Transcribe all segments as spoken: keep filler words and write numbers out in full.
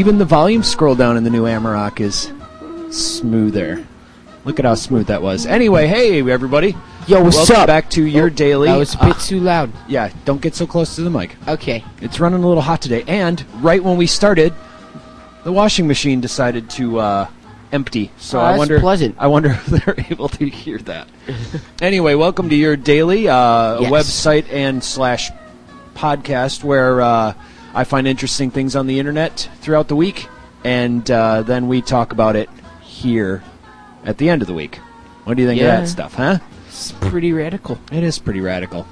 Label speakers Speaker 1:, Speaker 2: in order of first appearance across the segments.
Speaker 1: even the volume scroll down in the new Amarok is smoother. Look at how smooth that was. Anyway, hey, everybody.
Speaker 2: Yo, what's
Speaker 1: Welcome
Speaker 2: up?
Speaker 1: back to your
Speaker 2: oh,
Speaker 1: daily...
Speaker 2: That was a bit
Speaker 1: uh,
Speaker 2: too loud.
Speaker 1: Yeah, don't get so close to the mic.
Speaker 2: Okay.
Speaker 1: It's running a little hot today. And right when we started, the washing machine decided to uh, empty. So
Speaker 2: Oh,
Speaker 1: I
Speaker 2: that's
Speaker 1: wonder
Speaker 2: pleasant.
Speaker 1: I wonder if they're able to hear that. Anyway, welcome to your daily uh,
Speaker 2: Yes.
Speaker 1: website and slash podcast where uh, I find interesting things on the internet throughout the week, and uh, then we talk about it here at the end of the week. What do you think
Speaker 2: Yeah.
Speaker 1: of that stuff, huh?
Speaker 2: It's pretty radical.
Speaker 1: It is pretty radical.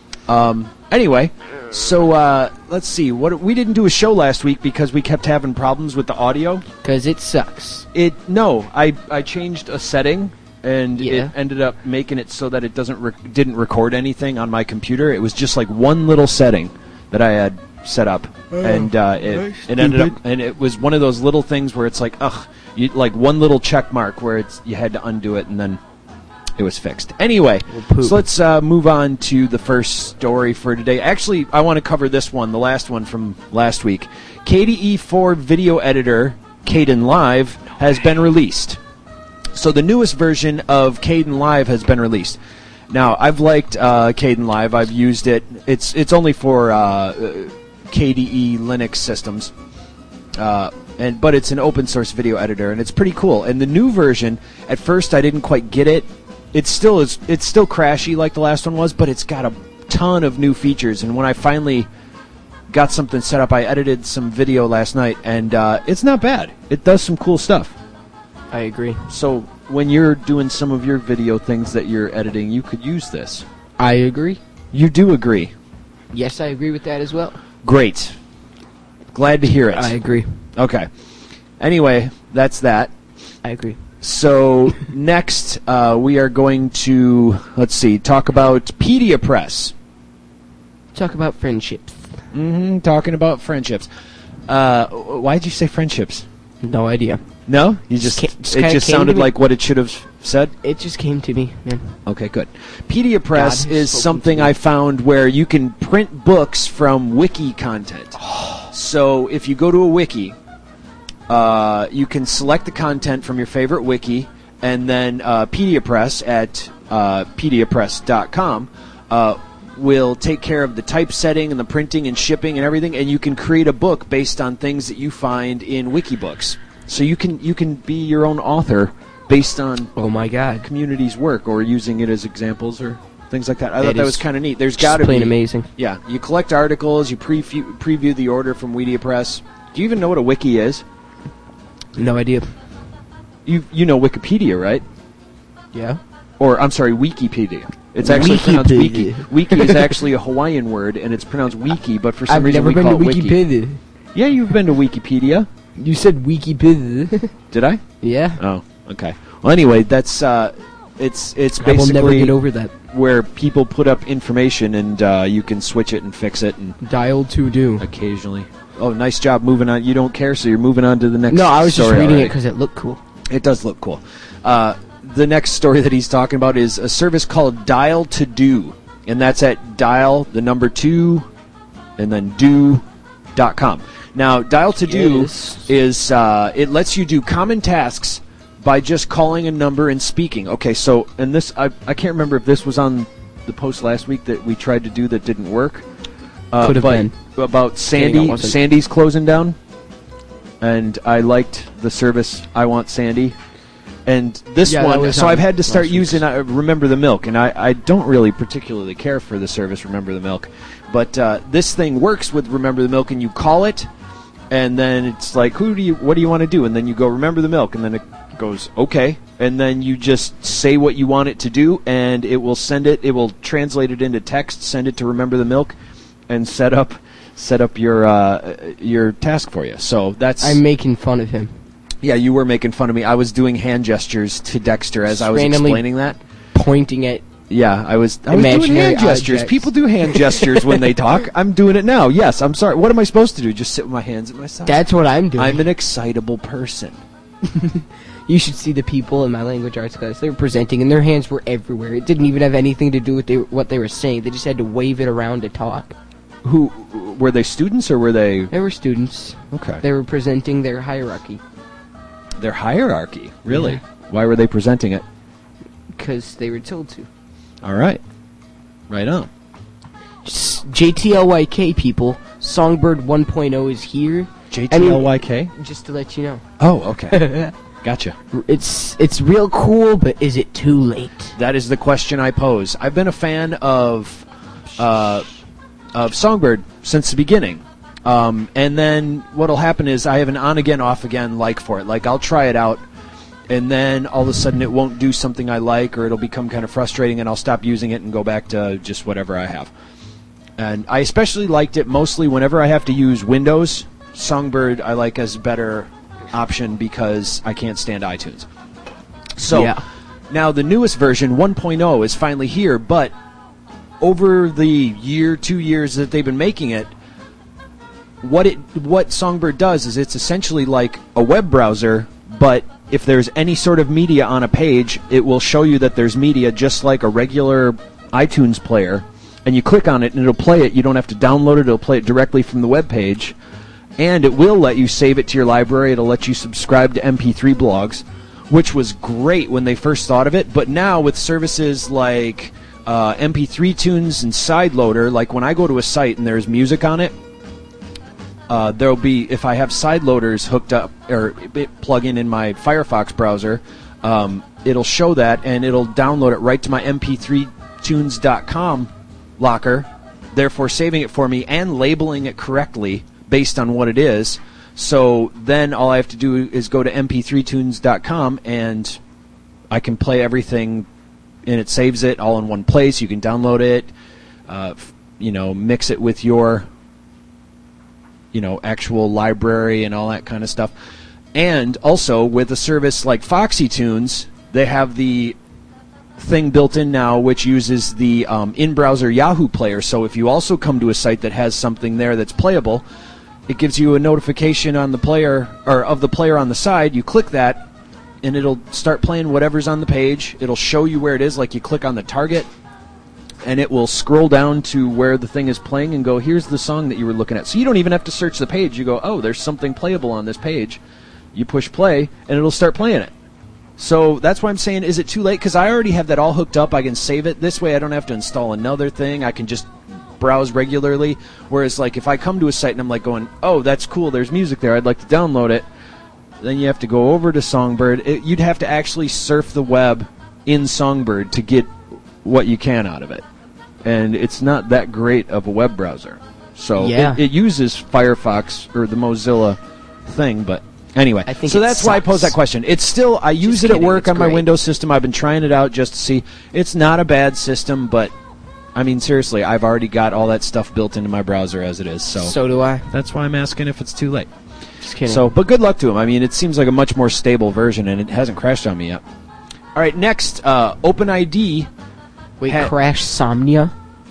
Speaker 1: Um, anyway, so uh, let's see. What we didn't do a show last week because we kept having problems with the audio.
Speaker 2: Because it sucks.
Speaker 1: It no, I I changed a setting and
Speaker 2: Yeah.
Speaker 1: it ended up making it so that it doesn't rec- didn't record anything on my computer. It was just like one little setting that I had set up, and uh, it it ended up and it was one of those little things where it's like ugh, you, like one little check mark where it's you had to undo it and then. It was fixed. Anyway,
Speaker 2: poop.
Speaker 1: so let's uh, move on to the first story for today. Actually, I want to cover this one, the last one from last week. K D E four video editor, Kdenlive, has been released. So the newest version of Kdenlive has been released. Now, I've liked uh, Kdenlive. I've used it. It's it's only for uh, K D E Linux systems. Uh, and but it's an open source video editor, and it's pretty cool. And the new version, at first I didn't quite get it. It still is. It's still crashy like the last one was, but it's got a ton of new features. And when I finally got something set up, I edited some video last night, and uh, it's not bad. It does some cool stuff.
Speaker 2: I agree.
Speaker 1: So when you're doing some of your video things that you're editing, you could use this.
Speaker 2: I agree.
Speaker 1: You do agree.
Speaker 2: Yes, I agree with that as well.
Speaker 1: Great. Glad to hear it.
Speaker 2: I agree.
Speaker 1: Okay. Anyway, that's that.
Speaker 2: I agree.
Speaker 1: So next, uh, we are going to, let's see, talk about PediaPress.
Speaker 2: Talk about friendships.
Speaker 1: Mm-hmm, talking about friendships. Uh, why did you say friendships?
Speaker 2: No idea.
Speaker 1: No? You just,
Speaker 2: Ca- just
Speaker 1: it
Speaker 2: kinda
Speaker 1: just
Speaker 2: came to
Speaker 1: sounded
Speaker 2: me.
Speaker 1: like what it should have said?
Speaker 2: It just came to me, man.
Speaker 1: Okay, good.
Speaker 2: God
Speaker 1: PediaPress
Speaker 2: has
Speaker 1: is
Speaker 2: spoken
Speaker 1: something
Speaker 2: to me.
Speaker 1: I found where you can print books from wiki content. So if you go to a wiki, uh, you can select the content from your favorite wiki, and then uh, PediaPress at uh, pediapress dot com uh, will take care of the typesetting and the printing and shipping and everything, and you can create a book based on things that you find in wikibooks. So you can you can be your own author based on
Speaker 2: Oh my god.
Speaker 1: community's work or using it as examples or things like that. I
Speaker 2: That
Speaker 1: thought that
Speaker 2: is
Speaker 1: was kind of neat. There's
Speaker 2: Just
Speaker 1: got to
Speaker 2: plain
Speaker 1: be
Speaker 2: amazing.
Speaker 1: Yeah, you collect articles, you preview preview the order from WikiPress. Do you even know what a wiki is?
Speaker 2: No idea.
Speaker 1: You you know Wikipedia, right?
Speaker 2: Yeah?
Speaker 1: Or I'm sorry, Wikipedia. It's actually pronounced wiki.
Speaker 2: Wikipedia.
Speaker 1: Wiki is actually a Hawaiian word, and it's pronounced wiki. But for some
Speaker 2: I've
Speaker 1: reason
Speaker 2: never
Speaker 1: we
Speaker 2: been
Speaker 1: call
Speaker 2: to
Speaker 1: it wiki.
Speaker 2: Wikipedia.
Speaker 1: Yeah, you've been to Wikipedia.
Speaker 2: You said Wikipedia.
Speaker 1: Did I?
Speaker 2: Yeah?
Speaker 1: Oh, okay. Well, anyway, that's uh, it's it's
Speaker 2: I will never
Speaker 1: basically
Speaker 2: get over that.
Speaker 1: where people put up information, and uh, you can switch it and fix it, and
Speaker 2: Dial to do.
Speaker 1: occasionally. Oh, nice job moving on. You don't care, so you're moving on to the next.
Speaker 2: No, I was just
Speaker 1: story
Speaker 2: reading it
Speaker 1: already.
Speaker 2: because it looked cool.
Speaker 1: It does look cool. Uh, the next story that he's talking about is a service called Dial to Do, and that's at dial the number two, and then do dot com. Now, Dial to Do
Speaker 2: Yes.
Speaker 1: is uh, it lets you do common tasks by just calling a number and speaking. Okay, so and this I I can't remember if this was on the post last week that we tried to do that didn't work. Uh,
Speaker 2: Could have
Speaker 1: but
Speaker 2: been.
Speaker 1: About
Speaker 2: Kidding,
Speaker 1: Sandy.
Speaker 2: it wasn't.
Speaker 1: Sandy's closing down, and I liked the service. I Want Sandy. And this
Speaker 2: Yeah, that
Speaker 1: one,
Speaker 2: was
Speaker 1: so
Speaker 2: on
Speaker 1: I've had to start
Speaker 2: last
Speaker 1: using uh, Remember the Milk, and I, I don't really particularly care for the service Remember the Milk, but uh, this thing works with Remember the Milk, and you call it, and then it's like, who do you, what do you want to do? And then you go Remember the Milk, and then it goes okay, and then you just say what you want it to do, and it will send it, it will translate it into text, send it to Remember the Milk, and set up set up your uh, your task for you. So that's
Speaker 2: I'm making fun of him.
Speaker 1: yeah, you were making fun of me. I was doing hand gestures to Dexter as I was
Speaker 2: Randomly
Speaker 1: explaining that.
Speaker 2: Pointing at
Speaker 1: Yeah, I was, I was doing
Speaker 2: Imaginary
Speaker 1: hand gestures.
Speaker 2: objects.
Speaker 1: People do hand gestures when they talk. I'm doing it now. Yes, I'm sorry. What am I supposed to do? Just sit with my hands at my side?
Speaker 2: That's what I'm doing.
Speaker 1: I'm an excitable person.
Speaker 2: You should see the people in my language arts class. They were presenting, and their hands were everywhere. It didn't even have anything to do with they, what they were saying. They just had to wave it around to talk.
Speaker 1: Who were they? Students or were they?
Speaker 2: They were students.
Speaker 1: Okay.
Speaker 2: They were presenting their hierarchy.
Speaker 1: Their hierarchy, really?
Speaker 2: Yeah.
Speaker 1: Why were they presenting it?
Speaker 2: Because they were told to.
Speaker 1: All right. Right on.
Speaker 2: J T L Y K people, Songbird one point oh is here.
Speaker 1: J T L Y K?
Speaker 2: I mean, just to let you know.
Speaker 1: Oh, okay. Gotcha.
Speaker 2: It's it's real cool, but is it too late?
Speaker 1: That is the question I pose. I've been a fan of uh, of Songbird since the beginning. Um, and then what'll happen is I have an on-again, off-again like for it. Like, I'll try it out, and then all of a sudden it won't do something I like, or it'll become kind of frustrating, and I'll stop using it and go back to just whatever I have. And I especially liked it mostly whenever I have to use Windows. Songbird I like as a better option because I can't stand iTunes. So
Speaker 2: Yeah.
Speaker 1: now the newest version, one point oh, is finally here, but over the year, two years that they've been making it, what it what Songbird does is it's essentially like a web browser, but if there's any sort of media on a page, it will show you that there's media just like a regular iTunes player, and you click on it and it'll play it. You don't have to download it. It'll play it directly from the web page, and it will let you save it to your library. It'll let you subscribe to M P three blogs, which was great when they first thought of it, but now with services like uh, M P three Tunes and Sideloader, like when I go to a site and there's music on it, Uh, there'll be, if I have side loaders hooked up or plug in in my Firefox browser, um, it'll show that and it'll download it right to my M P three tunes dot com locker, therefore saving it for me and labeling it correctly based on what it is. So then all I have to do is go to M P three tunes dot com and I can play everything, and it saves it all in one place. You can download it, uh, f- you know, mix it with your you know, actual library and all that kind of stuff. And also, with a service like Foxy Tunes, they have the thing built in now which uses the um, in-browser Yahoo player. So if you also come to a site that has something there that's playable, it gives you a notification on the player, or of the player on the side. You click that, and it'll start playing whatever's on the page. It'll show you where it is, like you click on the target, and it will scroll down to where the thing is playing and go, here's the song that you were looking at. So you don't even have to search the page. You go, oh, there's something playable on this page. You push play, and it'll start playing it. So that's why I'm saying, is it too late? Because I already have that all hooked up. I can save it. This way I don't have to install another thing. I can just browse regularly. Whereas, like, if I come to a site and I'm like going, oh, that's cool, there's music there, I'd like to download it, then you have to go over to Songbird. It, you'd have to actually surf the web in Songbird to get what you can out of it. And it's not that great of a web browser. So
Speaker 2: Yeah.
Speaker 1: it, it uses Firefox or the Mozilla thing, but anyway.
Speaker 2: I think
Speaker 1: so
Speaker 2: it
Speaker 1: that's why I
Speaker 2: sucks.
Speaker 1: pose that question. It's still, I use it
Speaker 2: kidding,
Speaker 1: at work
Speaker 2: it's
Speaker 1: on my
Speaker 2: great.
Speaker 1: Windows system. I've been trying it out just to see. It's not a bad system, but I mean, seriously, I've already got all that stuff built into my browser as it is. So,
Speaker 2: So do I.
Speaker 1: that's why I'm asking if it's too late.
Speaker 2: Just kidding.
Speaker 1: So, but good luck to him. I mean, it seems like a much more stable version, and it hasn't crashed on me yet. All right, next, uh, OpenID
Speaker 2: Wait,
Speaker 1: ha-
Speaker 2: Crash Somnia?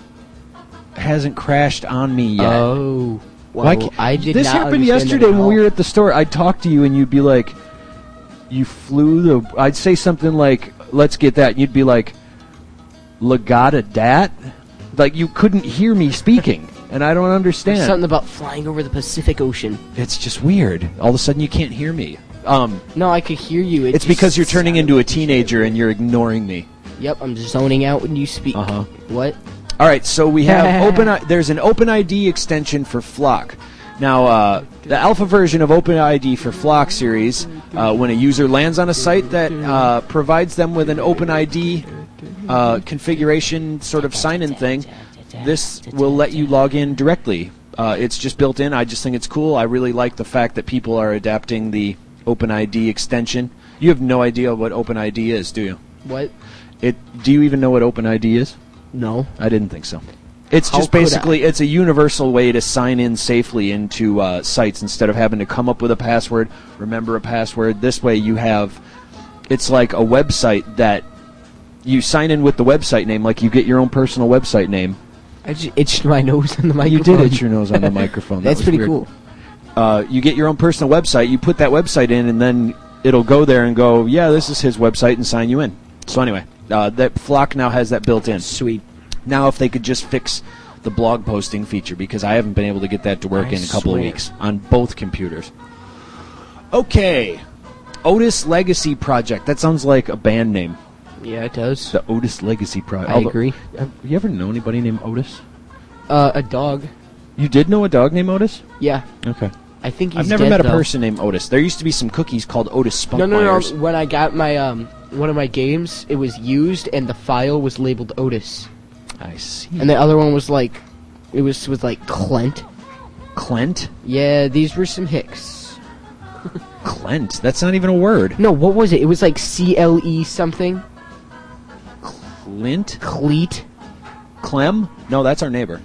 Speaker 1: hasn't crashed on me yet.
Speaker 2: Oh. Well,
Speaker 1: Why can't-
Speaker 2: I did
Speaker 1: this
Speaker 2: not
Speaker 1: happened
Speaker 2: understand that
Speaker 1: yesterday
Speaker 2: at
Speaker 1: when we
Speaker 2: all.
Speaker 1: were at the store. I'd talk to you, and you'd be like, you flew the... I'd say something like, let's get that. And you'd be like, Legata dat? Like, you couldn't hear me speaking, and I don't understand.
Speaker 2: Something about flying over the Pacific Ocean.
Speaker 1: It's just weird. All of a sudden, you can't hear me. Um,
Speaker 2: No, I could hear you. It
Speaker 1: it's
Speaker 2: just
Speaker 1: because you're turning
Speaker 2: sounded
Speaker 1: into a
Speaker 2: like
Speaker 1: teenager, and you're ignoring me.
Speaker 2: Yep, I'm zoning out when you speak.
Speaker 1: Uh-huh.
Speaker 2: What?
Speaker 1: All right, so we have open. There's an OpenID extension for Flock. Now, uh, the alpha version of OpenID for Flock series, uh, when a user lands on a site that uh, provides them with an OpenID uh, configuration sort of sign-in thing, this will let you log in directly. Uh, it's just built in. I just think it's cool. I really like the fact that people are adapting the OpenID extension. You have no idea what OpenID is, do you?
Speaker 2: What?
Speaker 1: It. Do you even know what OpenID is?
Speaker 2: No.
Speaker 1: I didn't think so. It's
Speaker 2: How
Speaker 1: just
Speaker 2: could
Speaker 1: basically, it's a universal way to sign in safely into uh, sites instead of having to come up with a password, remember a password. This way you have, it's like a website that you sign in with the website name, like you get your own personal website name.
Speaker 2: I just itched my nose on the microphone.
Speaker 1: You did itch your nose on the microphone. That
Speaker 2: That's
Speaker 1: was
Speaker 2: pretty
Speaker 1: weird.
Speaker 2: cool.
Speaker 1: Uh, you get your own personal website, you put that website in, and then it'll go there and go, yeah, this is his website, and sign you in. So anyway, uh, that Flock now has that built in.
Speaker 2: Sweet.
Speaker 1: Now if they could just fix the blog posting feature because I haven't been able to get that to work
Speaker 2: I
Speaker 1: in a couple
Speaker 2: swear.
Speaker 1: of weeks on both computers. Okay. Otis Legacy Project. That sounds like a band name.
Speaker 2: Yeah, it does.
Speaker 1: The Otis Legacy Project.
Speaker 2: I agree.
Speaker 1: Have you ever know anybody named Otis?
Speaker 2: Uh, a dog.
Speaker 1: You did know a dog named Otis?
Speaker 2: Yeah.
Speaker 1: Okay.
Speaker 2: I think he's
Speaker 1: I've never
Speaker 2: dead,
Speaker 1: met a
Speaker 2: though.
Speaker 1: person named Otis. There used to be some cookies called Otis Spunk
Speaker 2: No, no, no.
Speaker 1: Myers.
Speaker 2: When I got my um one of my games, it was used and the file was labeled Otis,
Speaker 1: I see.
Speaker 2: and the other one was like, it was was like Clint.
Speaker 1: Clint?
Speaker 2: Yeah, these were some hicks.
Speaker 1: Clint? That's not even a word.
Speaker 2: No, what was it? It was like C L E something.
Speaker 1: Clint?
Speaker 2: Cleat.
Speaker 1: Clem? No, that's our neighbor.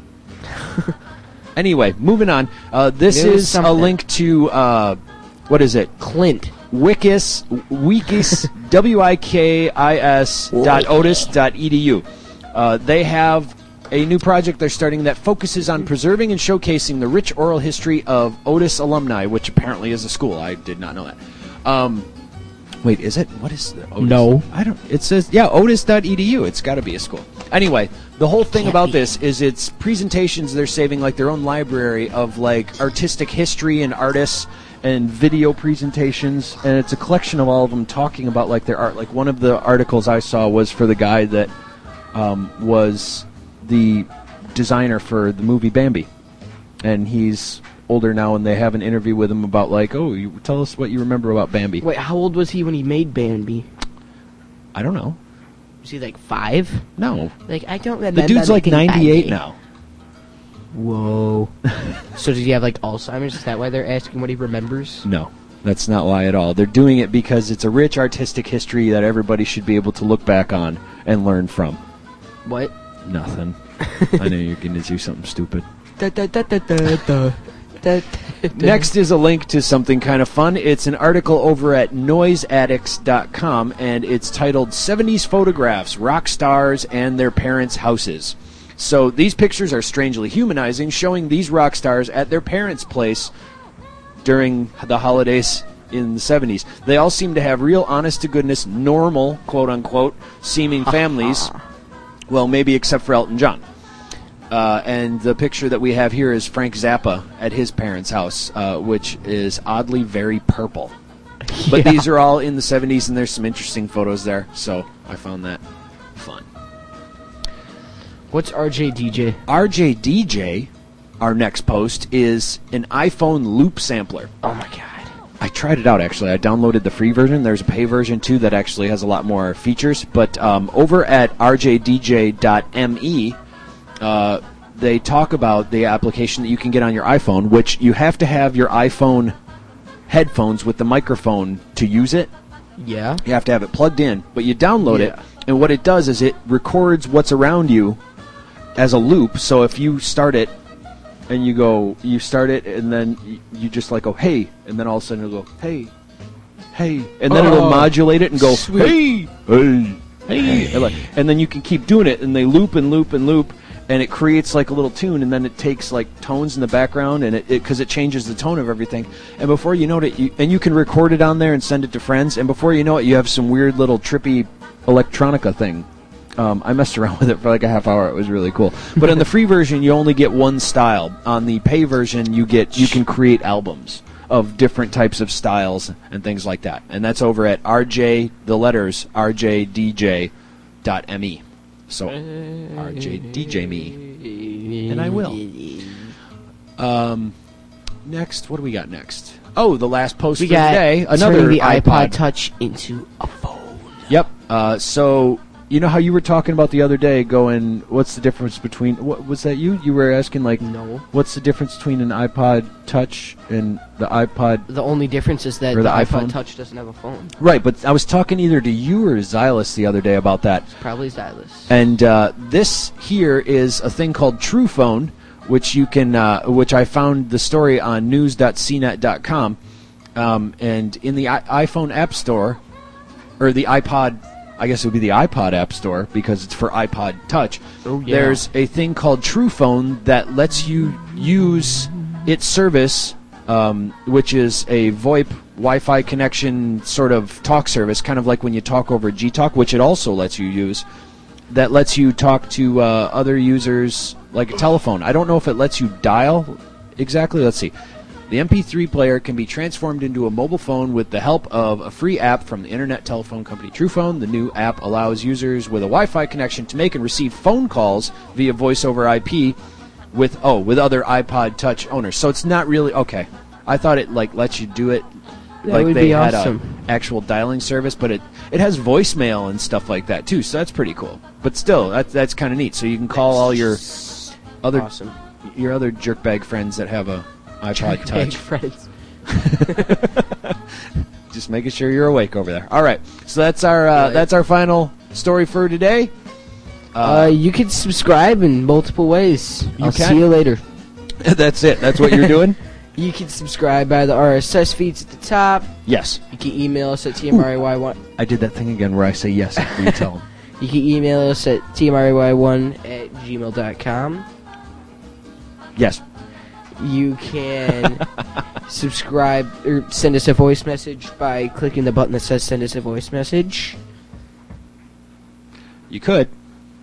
Speaker 1: Anyway, moving on. Uh, this
Speaker 2: It was
Speaker 1: is a
Speaker 2: something.
Speaker 1: link to, uh, what is it?
Speaker 2: Clint.
Speaker 1: Wikis, Wikis, W I K I S dot otis dot E D U. Uh, they have a new project they're starting that focuses on preserving and showcasing the rich oral history of Otis alumni, which apparently is a school. I did not know that. Um, wait, is it? What is the Otis?
Speaker 2: No.
Speaker 1: I don't. It says, yeah, otis dot E D U. It's got to be a school. Anyway, the whole thing
Speaker 2: Can't
Speaker 1: about
Speaker 2: be.
Speaker 1: this is it's presentations they're saving like their own library of like artistic history and artists and video presentations, and it's a collection of all of them talking about like their art. Like one of the articles I saw was for the guy that um, was the designer for the movie Bambi, and he's older now, and they have an interview with him about like, oh, you tell us what you remember about Bambi.
Speaker 2: Wait, how old was he when he made Bambi?
Speaker 1: I don't know.
Speaker 2: Was he like five?
Speaker 1: No,
Speaker 2: Like I don't remember.
Speaker 1: the dude's like
Speaker 2: making
Speaker 1: ninety-eight
Speaker 2: Bambi.
Speaker 1: now.
Speaker 2: Whoa. So does he have like Alzheimer's? Is that why they're asking what he remembers?
Speaker 1: No, that's not why at all. They're doing it because it's a rich artistic history that everybody should be able to look back on and learn from.
Speaker 2: What?
Speaker 1: Nothing. I know you're going to do something stupid.
Speaker 2: Da, da, da, da, da, da. Da, da, da.
Speaker 1: Next is a link to something kind of fun. It's an article over at noise addicts dot com, and it's titled seventies Photographs, Rock Stars, and Their Parents' Houses. So these pictures are strangely humanizing, showing these rock stars at their parents' place during the holidays in the seventies. They all seem to have real honest-to-goodness, normal, quote-unquote, seeming families. Well, maybe except for Elton John. Uh, and the picture that we have here is Frank Zappa at his parents' house, uh, which is oddly very purple. But
Speaker 2: Yeah.
Speaker 1: these are all in the seventies, and there's some interesting photos there, so I found that fun.
Speaker 2: What's R J D J?
Speaker 1: R J D J, our next post, is an iPhone loop sampler.
Speaker 2: Oh my god.
Speaker 1: I tried it out, actually. I downloaded the free version. There's a pay version, too, that actually has a lot more features. But um, over at r j d j dot m e, uh, they talk about the application that you can get on your iPhone, which you have to have your iPhone headphones with the microphone to use it.
Speaker 2: Yeah.
Speaker 1: You have to have it plugged in, but you download it,
Speaker 2: Yeah.
Speaker 1: and what it does is it records what's around you as a loop. So if you start it, and you go, you start it, and then you, you just like go, hey, and then all of a sudden it'll go, hey, hey, and then it'll
Speaker 2: Oh,
Speaker 1: modulate it and go,
Speaker 2: sweet.
Speaker 1: hey, hey, hey, and, like, and then you can keep doing it, and they loop and loop and loop, and it creates like a little tune, and then it takes like tones in the background, and it because it, it changes the tone of everything, and before you know it, you, and you can record it on there and send it to friends, and before you know it, you have some weird little trippy electronica thing. Um, I messed around with it for like a half hour. It was really cool. But in the free version, you only get one style. On the pay version, you get you can create albums of different types of styles and things like that. And that's over at R J, the letters, r j d j dot m e. So, R J D J me. And I will. Um, next, what do we got next? Oh, the last post
Speaker 2: We
Speaker 1: for
Speaker 2: got
Speaker 1: today. Another
Speaker 2: turning the iPod.
Speaker 1: iPod
Speaker 2: Touch into a phone.
Speaker 1: Yep. Uh, so you know how you were talking about the other day, going, what's the difference between? What was that? You you were asking like,
Speaker 2: No.
Speaker 1: what's the difference between an iPod Touch and the iPod?
Speaker 2: The only difference is that
Speaker 1: Or
Speaker 2: the,
Speaker 1: the
Speaker 2: iPod
Speaker 1: iPhone?
Speaker 2: Touch doesn't have a phone.
Speaker 1: Right, but I was talking either to you or to Xylus the other day about that.
Speaker 2: Probably Xylus.
Speaker 1: And uh, this here is a thing called TruePhone, which you can, uh, which I found the story on news dot c net dot com, um, and in the I- iPhone App Store, or the iPod, I guess it would be the iPod App Store because it's for iPod Touch.
Speaker 2: Oh, yeah.
Speaker 1: There's a thing called TruePhone that lets you use its service, um, which is a VoIP Wi-Fi connection sort of talk service, kind of like when you talk over G Talk, which it also lets you use. That lets you talk to uh, other users like a telephone. I don't know if it lets you dial exactly. Let's see. The M P three player can be transformed into a mobile phone with the help of a free app from the internet telephone company TruePhone. The new app allows users with a Wi-Fi connection to make and receive phone calls via voice over I P with oh with other iPod Touch owners. So it's not really okay. I thought it like lets you do it
Speaker 2: That
Speaker 1: like
Speaker 2: would
Speaker 1: they
Speaker 2: be
Speaker 1: had
Speaker 2: awesome.
Speaker 1: a actual dialing service, but it, it has voicemail and stuff like that too. So that's pretty cool. But still, that's that's kind of neat. So you can call all your other
Speaker 2: Awesome.
Speaker 1: your other jerkbag friends that have a iPod
Speaker 2: Big
Speaker 1: Touch.
Speaker 2: friends.
Speaker 1: Just making sure you're awake over there. All right, so that's our uh,
Speaker 2: Right.
Speaker 1: that's our final story for today.
Speaker 2: Uh, you can subscribe in multiple ways.
Speaker 1: You
Speaker 2: I'll
Speaker 1: can.
Speaker 2: see you later.
Speaker 1: That's it. That's what you're doing.
Speaker 2: You can subscribe by the R S S feeds at the top.
Speaker 1: Yes,
Speaker 2: You can email us at T M R A Y one.
Speaker 1: I did that thing again where I say yes after you tell them.
Speaker 2: You can email us at T M R A Y one at gmail dot com.
Speaker 1: Yes.
Speaker 2: You can subscribe or send us a voice message by clicking the button that says send us a voice message.
Speaker 1: You could.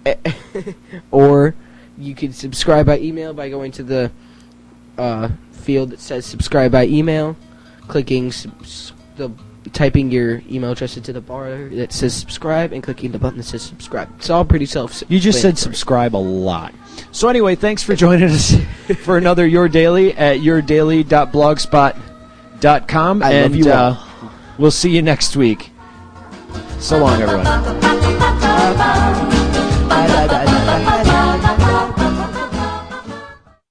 Speaker 2: Or you can subscribe by email by going to the uh, field that says subscribe by email, clicking subs- the typing your email address into the bar that says subscribe, and clicking the button that says subscribe. It's all pretty self.
Speaker 1: You just said subscribe a lot. So anyway, thanks for joining us for another Your Daily at your daily dot blogspot dot com.
Speaker 2: I
Speaker 1: and
Speaker 2: love you all.
Speaker 1: uh, we'll see you next week. So long, everyone.
Speaker 2: Da, da, da,